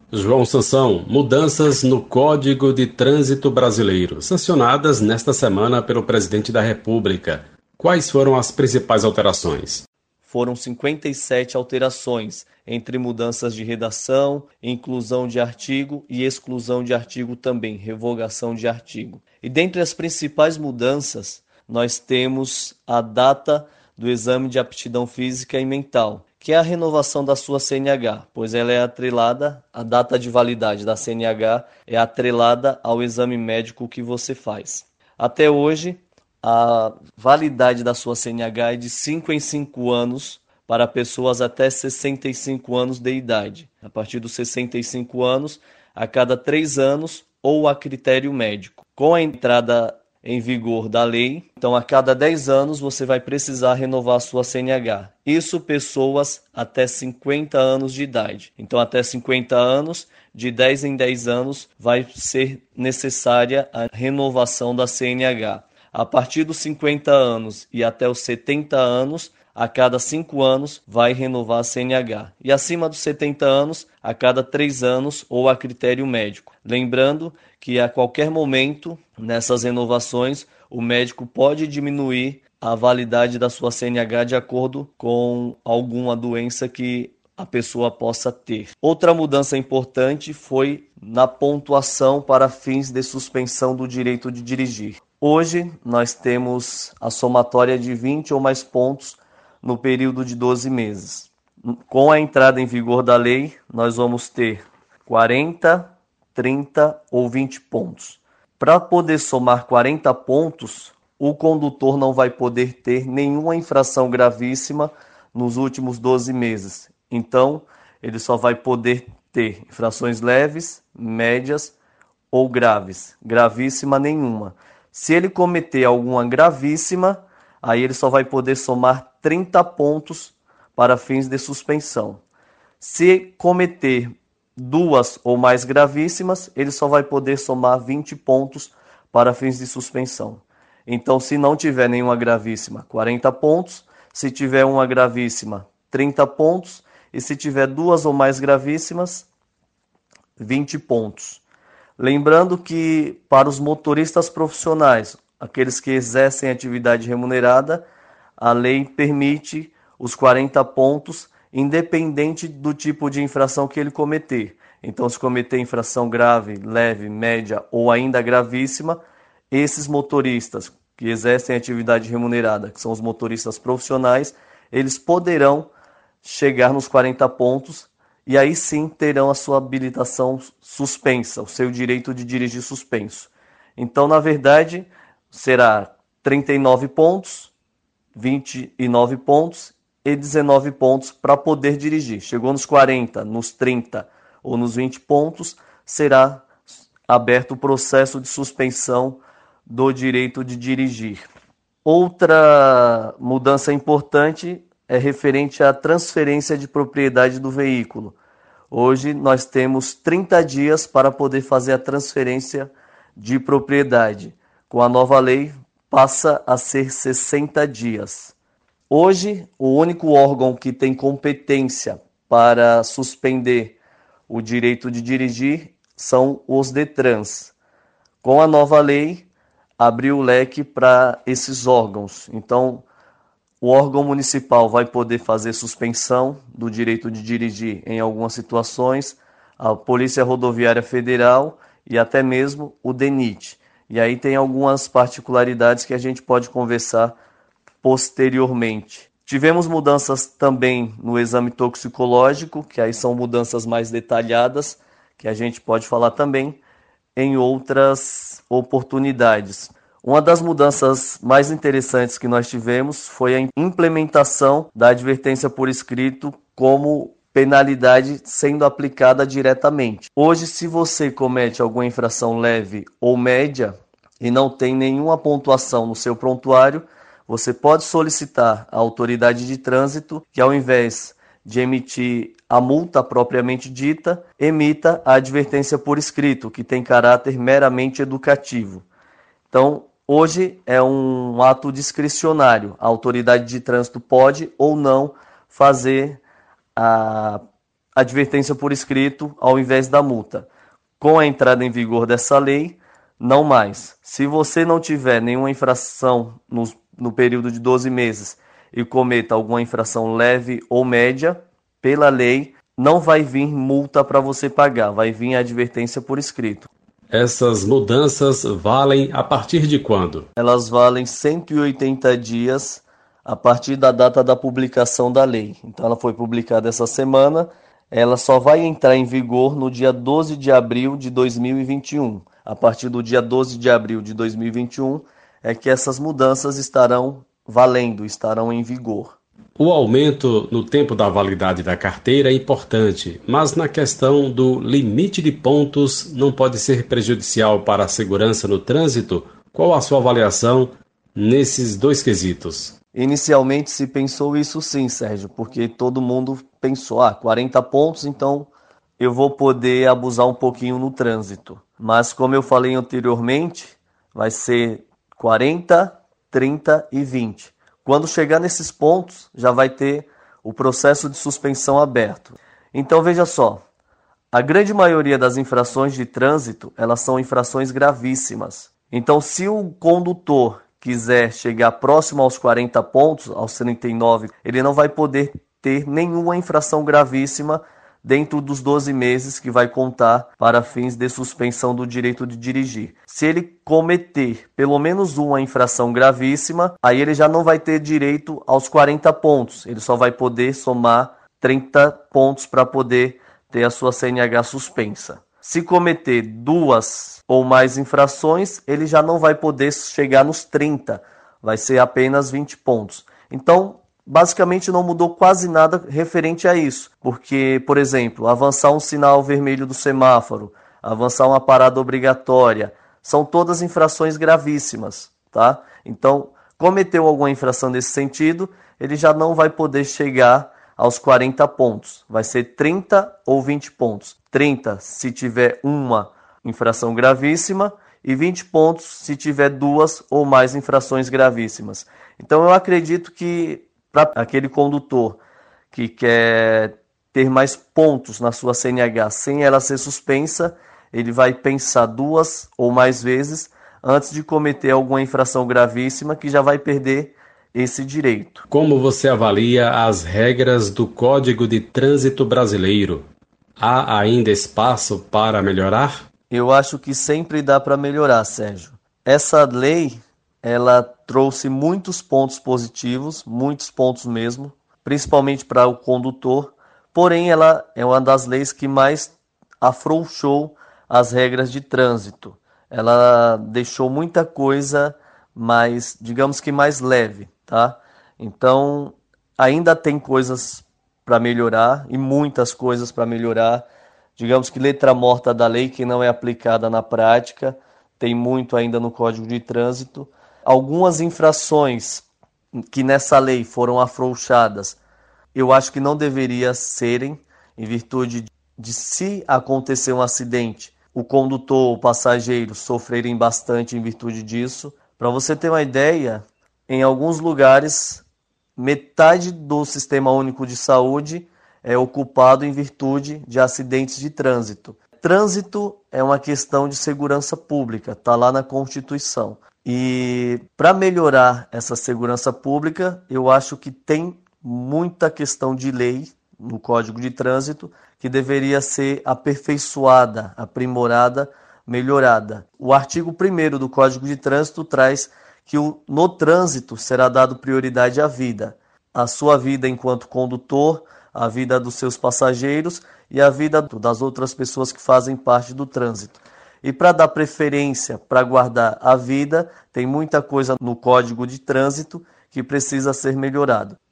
João Sansão, mudanças no Código de Trânsito Brasileiro, sancionadas nesta semana pelo Presidente da República. Quais foram as principais alterações? Foram 57 alterações, entre mudanças de redação, inclusão de artigo e exclusão de artigo também, revogação de artigo. E dentre as principais mudanças, nós temos a data do exame de aptidão física e mental, que é a renovação da sua CNH, pois ela é atrelada, a data de validade da CNH é atrelada ao exame médico que você faz. Até hoje, a validade da sua CNH é de 5 em 5 anos para pessoas até 65 anos de idade. A partir dos 65 anos, a cada 3 anos ou a critério médico. Com a entrada em vigor da lei, então a cada 10 anos você vai precisar renovar a sua CNH. Isso pessoas até 50 anos de idade. Então até 50 anos, de 10 em 10 anos, vai ser necessária a renovação da CNH. A partir dos 50 anos e até os 70 anos, a cada 5 anos vai renovar a CNH. E acima dos 70 anos, a cada 3 anos ou a critério médico. Lembrando que a qualquer momento, nessas renovações, o médico pode diminuir a validade da sua CNH de acordo com alguma doença que a pessoa possa ter. Outra mudança importante foi na pontuação para fins de suspensão do direito de dirigir. Hoje, nós temos a somatória de 20 ou mais pontos no período de 12 meses. Com a entrada em vigor da lei, nós vamos ter 40, 30 ou 20 pontos. Para poder somar 40 pontos, o condutor não vai poder ter nenhuma infração gravíssima nos últimos 12 meses. Então, ele só vai poder ter infrações leves, médias ou graves. Gravíssima nenhuma. Se ele cometer alguma gravíssima, aí ele só vai poder somar 30 pontos para fins de suspensão. Se cometer duas ou mais gravíssimas, ele só vai poder somar 20 pontos para fins de suspensão. Então, se não tiver nenhuma gravíssima, 40 pontos. Se tiver uma gravíssima, 30 pontos. E se tiver duas ou mais gravíssimas, 20 pontos. Lembrando que para os motoristas profissionais, aqueles que exercem atividade remunerada, a lei permite os 40 pontos, independente do tipo de infração que ele cometer. Então, se cometer infração grave, leve, média ou ainda gravíssima, esses motoristas que exercem atividade remunerada, que são os motoristas profissionais, eles poderão chegar nos 40 pontos e aí sim terão a sua habilitação suspensa, o seu direito de dirigir suspenso. Então, na verdade, será 39 pontos, 29 pontos e 19 pontos para poder dirigir. Chegou nos 40, nos 30 ou nos 20 pontos, será aberto o processo de suspensão do direito de dirigir. Outra mudança importante é referente à transferência de propriedade do veículo. Hoje nós temos 30 dias para poder fazer a transferência de propriedade. Com a nova lei, passa a ser 60 dias. Hoje, o único órgão que tem competência para suspender o direito de dirigir são os DETRANs. Com a nova lei, abriu o leque para esses órgãos. Então, o órgão municipal vai poder fazer suspensão do direito de dirigir em algumas situações, a Polícia Rodoviária Federal e até mesmo o DENIT. E aí tem algumas particularidades que a gente pode conversar posteriormente. Tivemos mudanças também no exame toxicológico, que aí são mudanças mais detalhadas, que a gente pode falar também em outras oportunidades. Uma das mudanças mais interessantes que nós tivemos foi a implementação da advertência por escrito como penalidade sendo aplicada diretamente. Hoje, se você comete alguma infração leve ou média e não tem nenhuma pontuação no seu prontuário, você pode solicitar à autoridade de trânsito que, ao invés de emitir a multa propriamente dita, emita a advertência por escrito, que tem caráter meramente educativo. Então, hoje é um ato discricionário. A autoridade de trânsito pode ou não fazer a advertência por escrito ao invés da multa. Com a entrada em vigor dessa lei, não mais. Se você não tiver nenhuma infração no período de 12 meses e cometa alguma infração leve ou média, pela lei, não vai vir multa para você pagar, vai vir advertência por escrito. Essas mudanças valem a partir de quando? Elas valem 180 dias a partir da data da publicação da lei. Então ela foi publicada essa semana, ela só vai entrar em vigor no dia 12 de abril de 2021. A partir do dia 12 de abril de 2021 é que essas mudanças estarão valendo, estarão em vigor. O aumento no tempo da validade da carteira é importante, mas na questão do limite de pontos não pode ser prejudicial para a segurança no trânsito? Qual a sua avaliação nesses dois quesitos? Inicialmente se pensou isso sim, Sérgio, porque todo mundo pensou, 40 pontos, então eu vou poder abusar um pouquinho no trânsito. Mas como eu falei anteriormente, vai ser 40, 30 e 20. Quando chegar nesses pontos, já vai ter o processo de suspensão aberto. Então veja só, a grande maioria das infrações de trânsito, elas são infrações gravíssimas. Então se o condutor quiser chegar próximo aos 40 pontos, aos 39, ele não vai poder ter nenhuma infração gravíssima dentro dos 12 meses que vai contar para fins de suspensão do direito de dirigir. Se ele cometer pelo menos uma infração gravíssima, aí ele já não vai ter direito aos 40 pontos, ele só vai poder somar 30 pontos para poder ter a sua CNH suspensa. Se cometer duas ou mais infrações, ele já não vai poder chegar nos 30, vai ser apenas 20 pontos. Então, basicamente não mudou quase nada referente a isso, porque, por exemplo, avançar um sinal vermelho do semáforo, avançar uma parada obrigatória, são todas infrações gravíssimas, tá? Então, cometeu alguma infração nesse sentido, ele já não vai poder chegar aos 40 pontos, vai ser 30 ou 20 pontos. 30 se tiver uma infração gravíssima e 20 pontos se tiver duas ou mais infrações gravíssimas. Então eu acredito que para aquele condutor que quer ter mais pontos na sua CNH sem ela ser suspensa, ele vai pensar duas ou mais vezes antes de cometer alguma infração gravíssima que já vai perder esse direito. Como você avalia as regras do Código de Trânsito Brasileiro? Há ainda espaço para melhorar? Eu acho que sempre dá para melhorar, Sérgio. Essa lei, ela trouxe muitos pontos positivos, muitos pontos mesmo, principalmente para o condutor, porém ela é uma das leis que mais afrouxou as regras de trânsito. Ela deixou muita coisa mais, digamos que mais leve, tá? Então, ainda tem coisas para melhorar e muitas coisas para melhorar. Digamos que letra morta da lei que não é aplicada na prática, tem muito ainda no Código de Trânsito. Algumas infrações que nessa lei foram afrouxadas, eu acho que não deveria serem, em virtude de se acontecer um acidente, o condutor, o passageiro sofrerem bastante em virtude disso. Para você ter uma ideia, em alguns lugares, metade do Sistema Único de Saúde é ocupado em virtude de acidentes de trânsito. Trânsito é uma questão de segurança pública, está lá na Constituição. E para melhorar essa segurança pública, eu acho que tem muita questão de lei no Código de Trânsito que deveria ser aperfeiçoada, aprimorada, melhorada. O artigo 1º do Código de Trânsito traz que no trânsito será dado prioridade à vida. A sua vida enquanto condutor, a vida dos seus passageiros e a vida das outras pessoas que fazem parte do trânsito. E para dar preferência, para guardar a vida, tem muita coisa no Código de Trânsito que precisa ser melhorado.